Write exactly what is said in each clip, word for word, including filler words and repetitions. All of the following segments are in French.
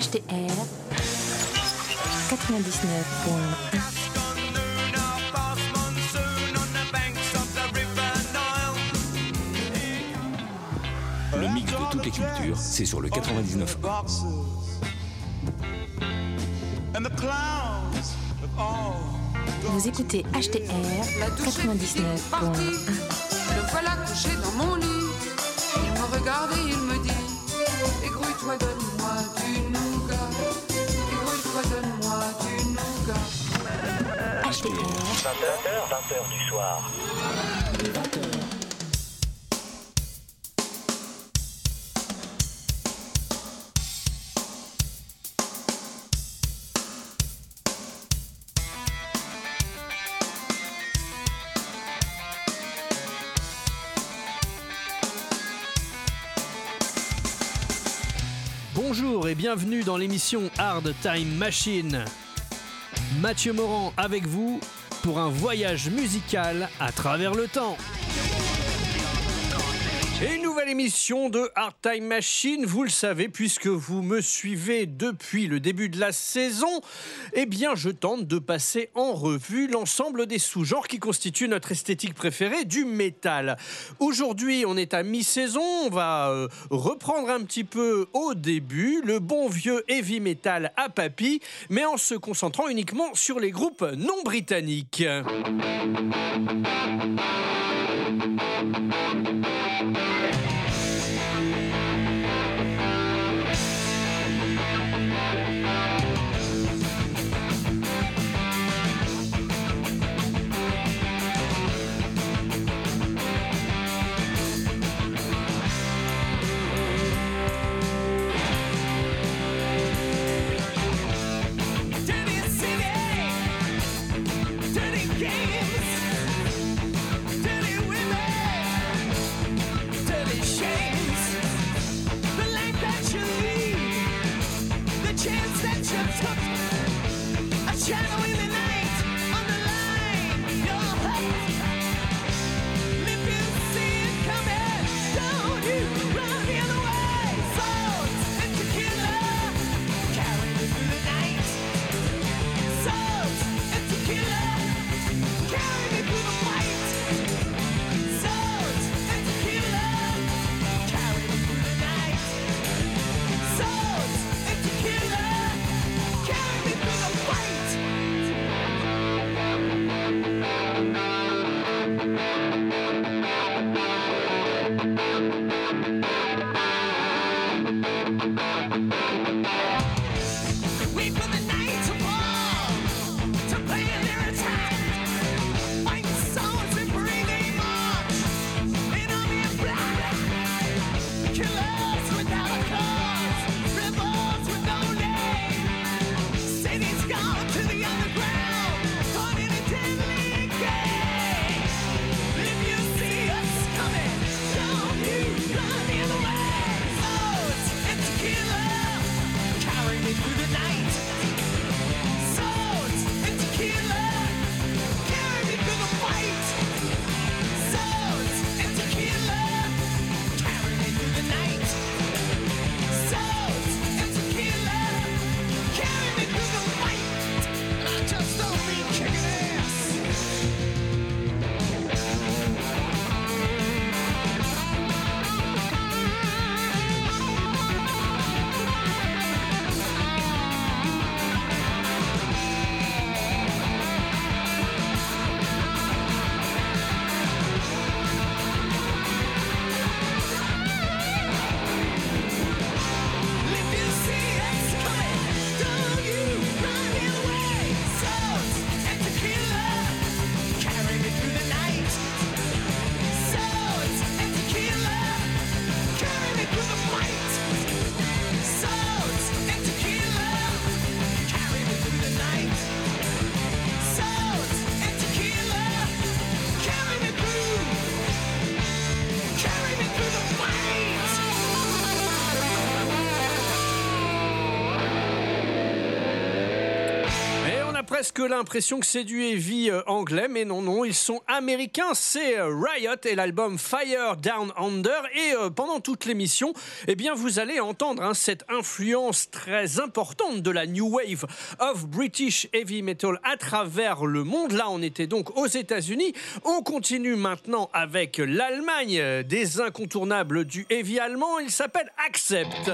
H T R quatre-vingt-dix-neuf point un. Le mix de toutes les cultures, c'est sur le quatre-vingt-dix-neuf point un. Vous écoutez H T R quatre-vingt-dix-neuf point un. Le voilà couché dans mon lit. Il me regarde et il me dit: égrouille-toi, donne-moi du nougat. Égrouille-toi, donne-moi du nougat. H T R vingt heures, vingt heures du soir. vingt heures. Bonjour et bienvenue dans l'émission Hard Time Machine. Mathieu Morand avec vous pour un voyage musical à travers le temps. Et une nouvelle émission de Hard Time Machine, vous le savez, puisque vous me suivez depuis le début de la saison, eh bien je tente de passer en revue l'ensemble des sous-genres qui constituent notre esthétique préférée du métal. Aujourd'hui, on est à mi-saison, on va euh, reprendre un petit peu au début le bon vieux heavy metal à papy, mais en se concentrant uniquement sur les groupes non britanniques. Coming, don't you run in presque l'impression que c'est du heavy euh, anglais, mais non, non, ils sont américains. C'est euh, Riot et l'album Fire Down Under. Et euh, pendant toute l'émission, eh bien, vous allez entendre hein, cette influence très importante de la New Wave of British Heavy Metal à travers le monde. Là, on était donc aux États-Unis. On continue maintenant avec l'Allemagne, des incontournables du heavy allemand. Il s'appelle Accept.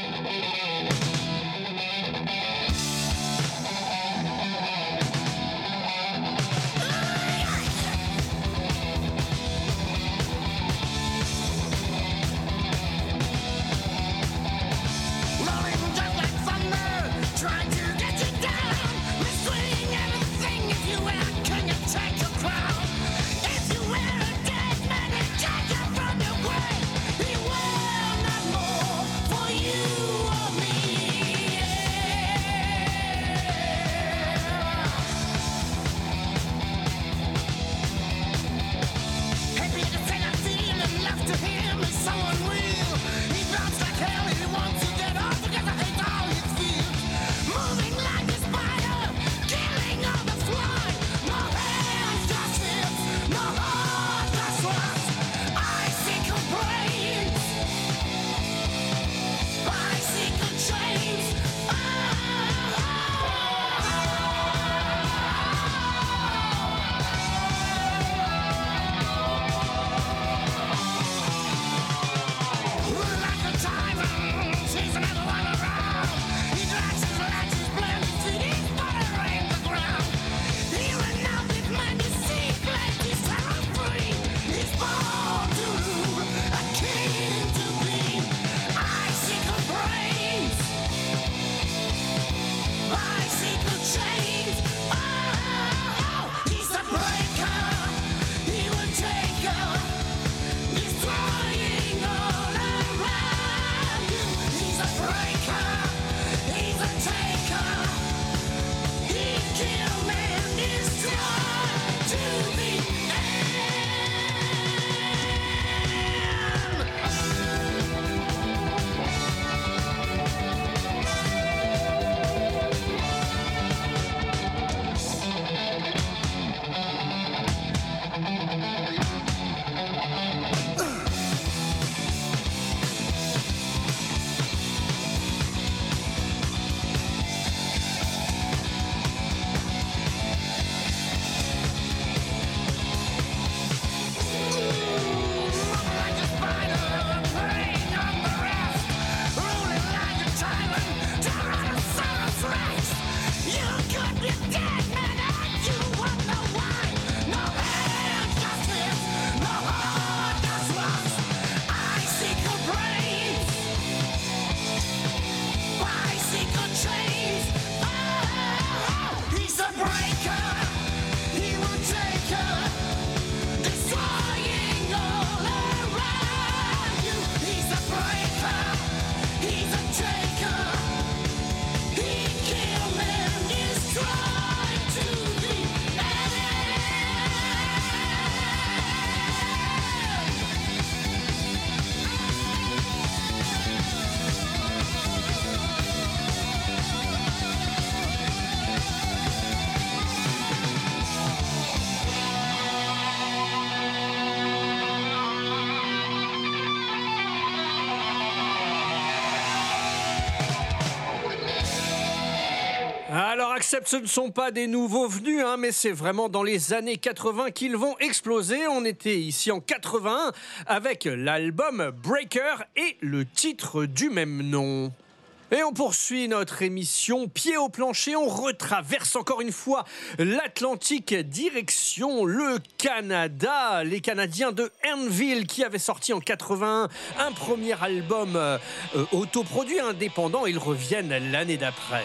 Alors Accept, ce ne sont pas des nouveaux venus, hein, mais c'est vraiment dans les années quatre-vingts qu'ils vont exploser. On était ici en quatre-vingt-un avec l'album Breaker et le titre du même nom. Et on poursuit notre émission pied au plancher, on retraverse encore une fois l'Atlantique direction le Canada. Les Canadiens de Anvil qui avaient sorti en quatre-vingt-un un premier album euh, autoproduit indépendant, ils reviennent l'année d'après.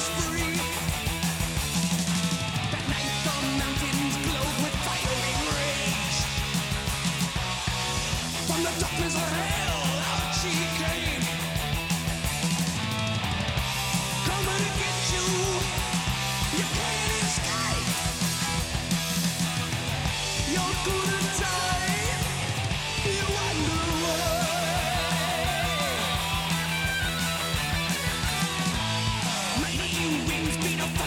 Mountains glow with fiery red.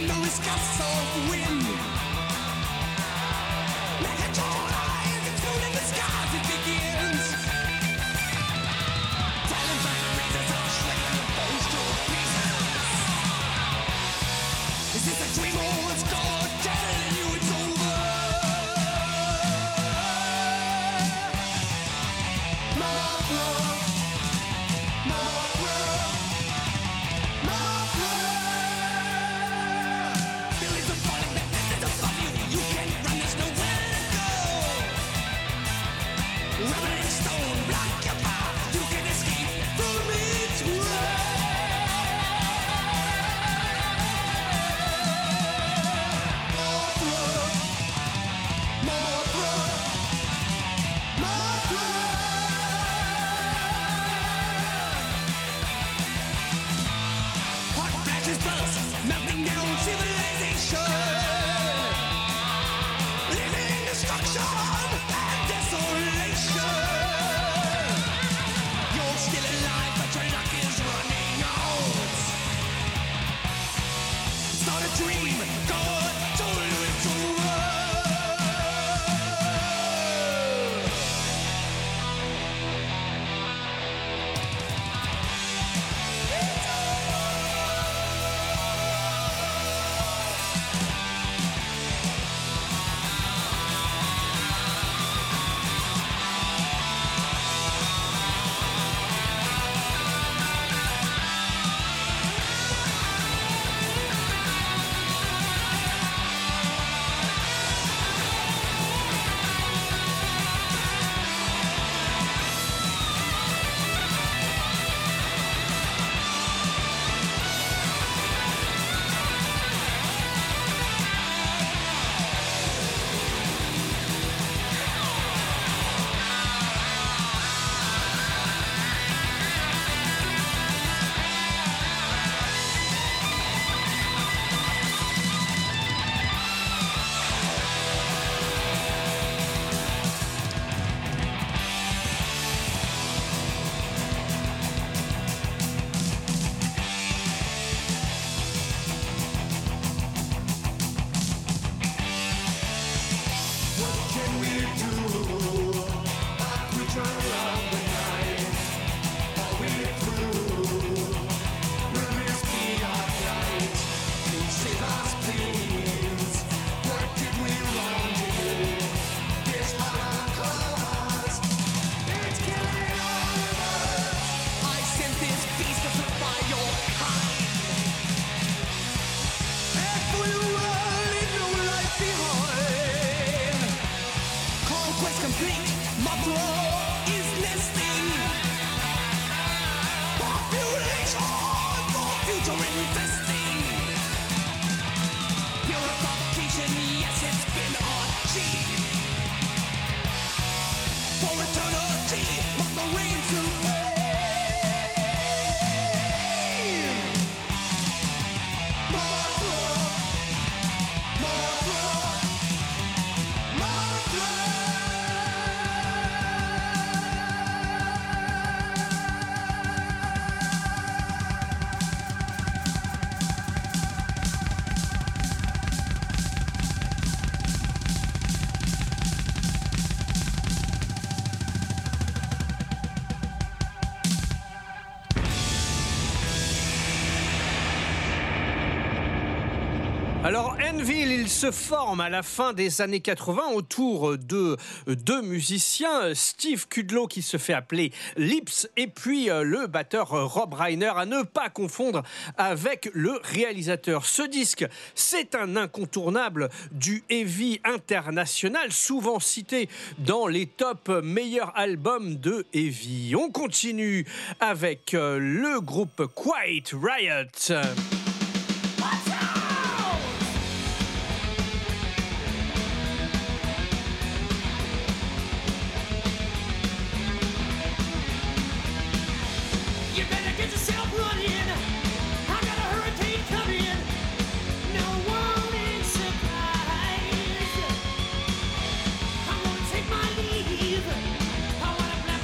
thunderous gusts of wind. Megatron exploding the skies, it begins. Talons like razors are shredding the bones to pieces. Is this a dream or it's God telling you it's over? Mothra, Mothra, Mothra. Feelings are falling, that this is above you. You can't run, there's nowhere to go. Rubbing stone, block your path. You can escape from its way. Mothra, Mothra, Mothra. Hot flashes burst, melting down civilization, leaving destruction and desolation. You're still alive, but your luck is running out. It's not a dream, God told you it's over. Complete, Mothra is nesting. Population for future investing. Purification, yes, it's been achieved. For eternity, Mothra reigns supreme. Mothra, Mothra, Mothra. Alors, Anvil, il se forme à la fin des années quatre-vingts autour de deux musiciens, Steve Kudlow qui se fait appeler Lips et puis le batteur Rob Reiner, à ne pas confondre avec le réalisateur. Ce disque, c'est un incontournable du heavy international, souvent cité dans les top meilleurs albums de heavy. On continue avec le groupe Quiet Riot.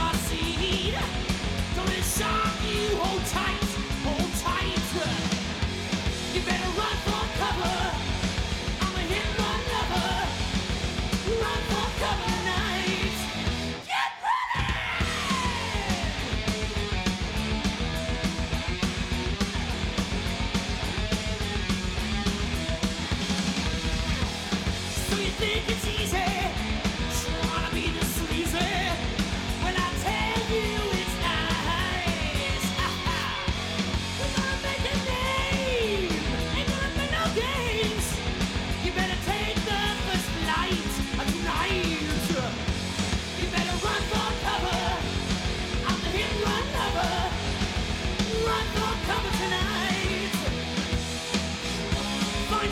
Shock you, hold tight, hold tight.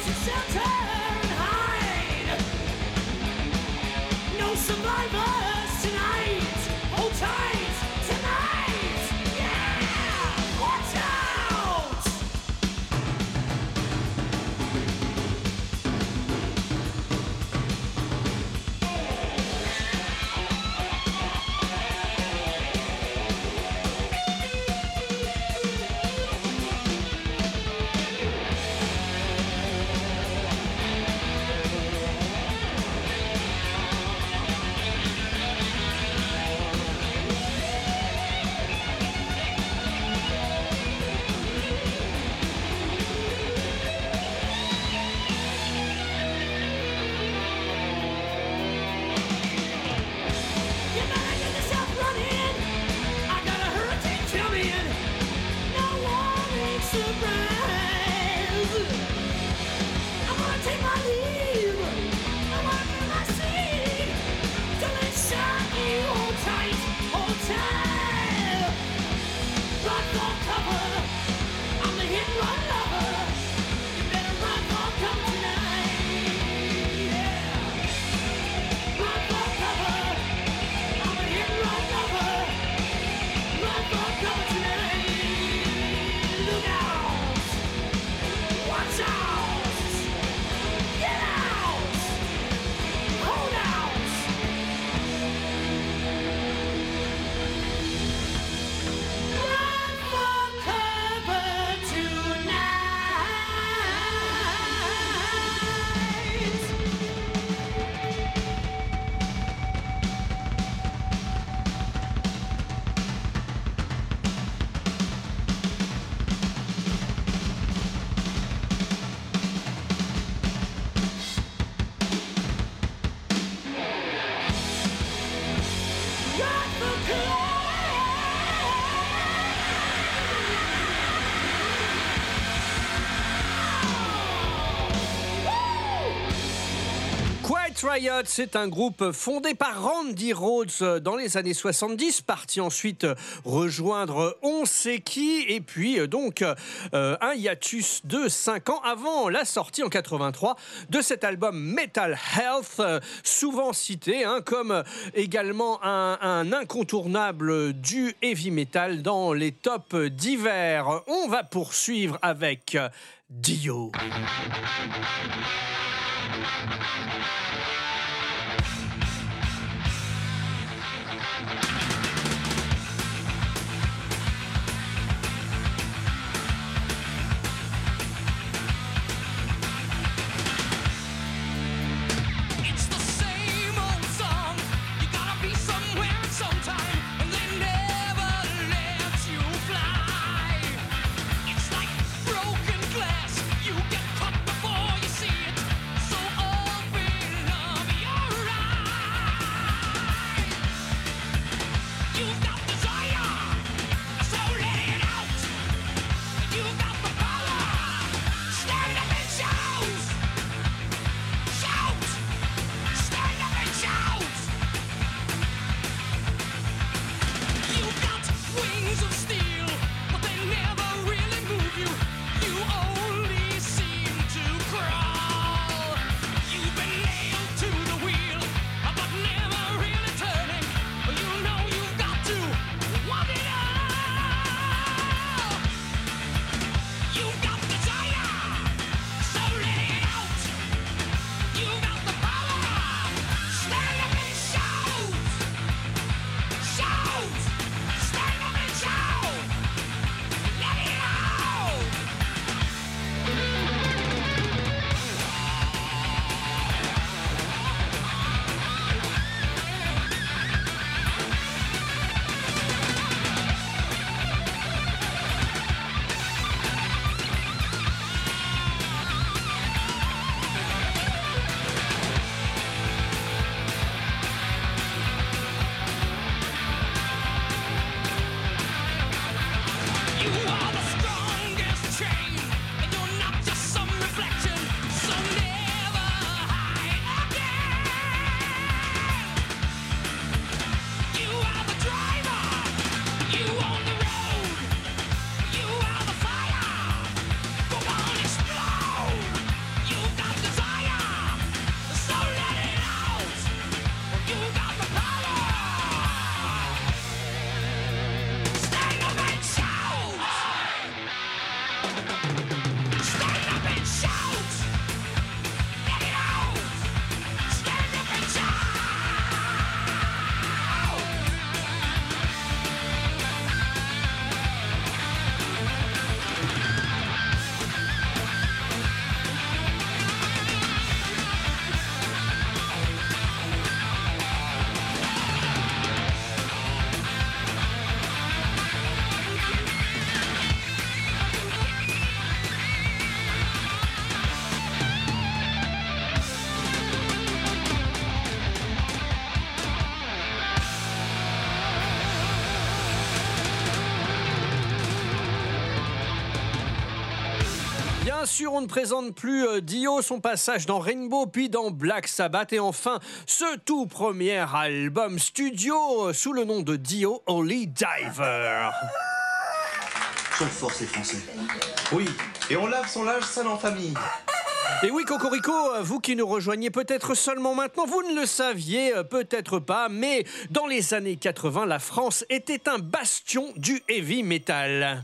Riot, c'est un groupe fondé par Randy Rhoads dans les années soixante-dix, parti ensuite rejoindre on sait qui, et puis donc euh, un hiatus de cinq ans avant la sortie en quatre-vingt-trois de cet album Metal Health, souvent cité hein, comme également un, un incontournable du heavy metal dans les tops divers. On va poursuivre avec Dio. You get caught before you see it. So open up your eyes. sûr, on ne présente plus euh, Dio, son passage dans Rainbow, puis dans Black Sabbath, et enfin ce tout premier album studio euh, sous le nom de Dio Holy Diver. Sont forts ces Français. Oui, et on lave son linge sale en famille. Et oui, Cocorico, vous qui nous rejoignez peut-être seulement maintenant, vous ne le saviez euh, peut-être pas, mais dans les années quatre-vingts, la France était un bastion du heavy metal.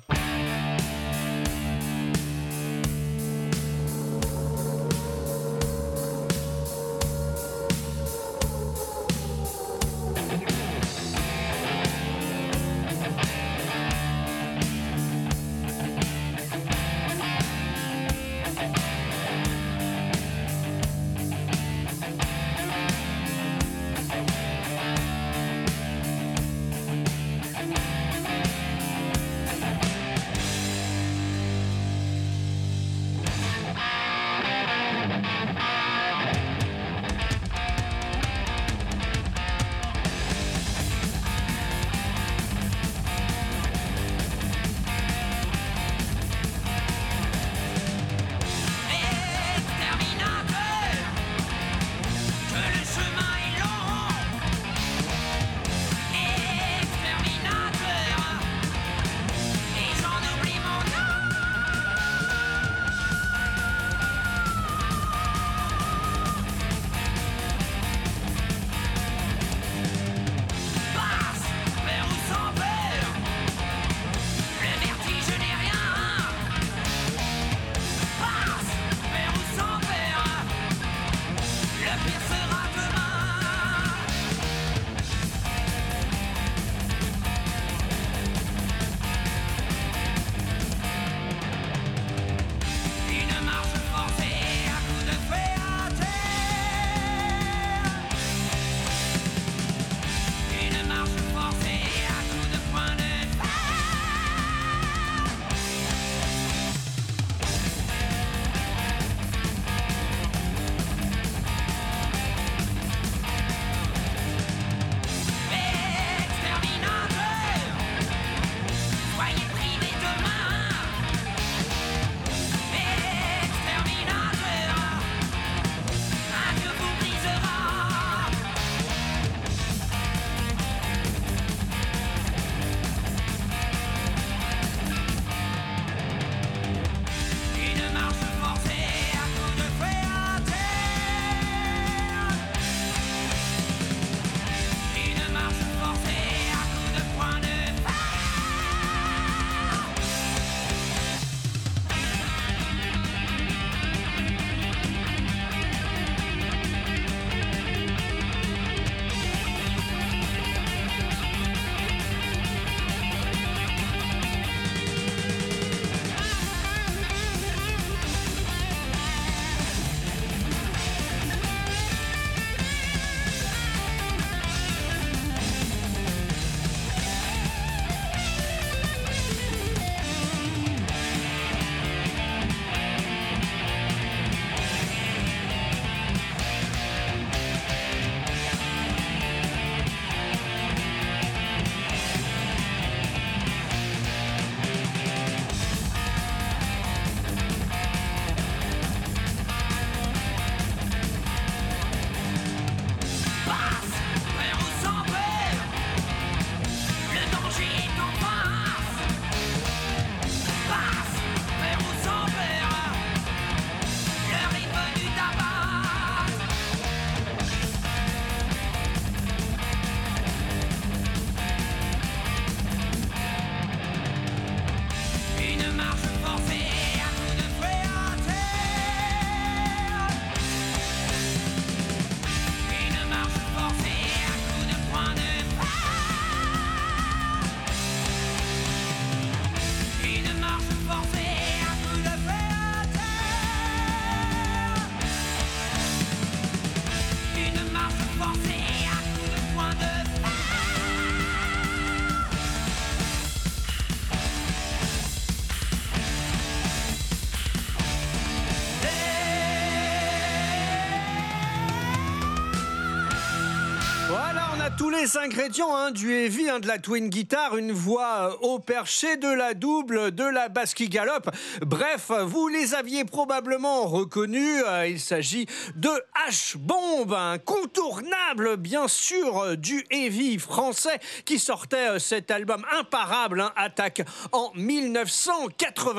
a tous les ingrédients hein, du heavy, hein, de la twin guitare, une voix euh, au perché, de la double, de la basse qui galope. Bref, vous les aviez probablement reconnus. Euh, il s'agit de H-Bomb, incontournable bien sûr euh, du heavy français qui sortait euh, cet album imparable, hein, Attack, en mille neuf cent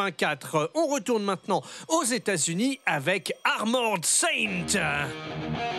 quatre-vingt-quatre. On retourne maintenant aux États-Unis avec Armored Saint.